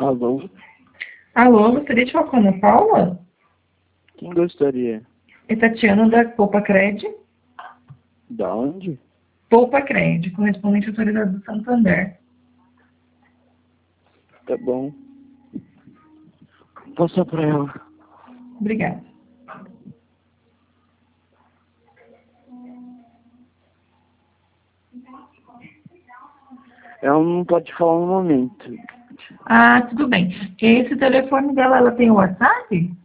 Alô? Alô, gostaria de falar com a Ana Paula? Quem gostaria? É Tatiana da Poupa Cred. Da onde? Poupa Cred, correspondente autorizado do Santander. Tá bom. Passa pra ela. Obrigada. Ela não pode falar no momento. Ah, tudo bem. Esse telefone dela, ela tem o WhatsApp?